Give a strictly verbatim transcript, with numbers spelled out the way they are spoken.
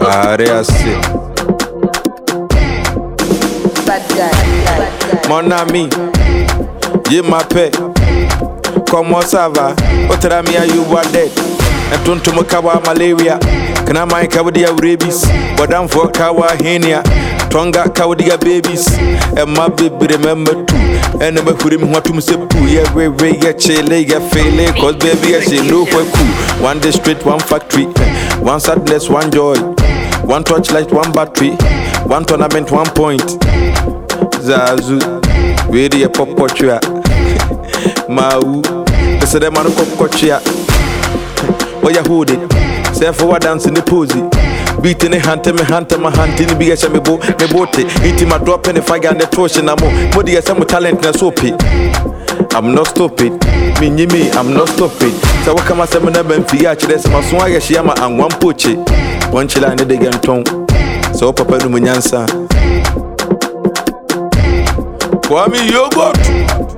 Variasi. Bad guy. Mon ami, ye ma paix. Comment ça va? Otra mia you were dead. And tonto makawa malaria. Kana mai kawadia rabies. Wadam for kawa henia. Tonga kawadia babies. And my baby remember too. And I'm a him what to say poo. Yeah, we we yeah chile, yeah fail. Cause baby I say no for cool. One day straight, one factory. One sadness, one joy. One torchlight, one battery. One tournament, one point. Zazu, really a pop portrait. Mau, they say them on a pop portrait. Why you hold it? Say for what dance in the posy. Beating a hand, me hand, my hand in the big me bo, me bote. Eating my drop and the fire and the torch and I'm more. Body as some talent and so pay. I'm not stupid. Me, me, I'm not stupid. So what come I say, I'm Ben Fiat, there's my swag, Shama, and one poche. One chilla and the again tongue. So Papa Numunyansa. Kwame yogurt.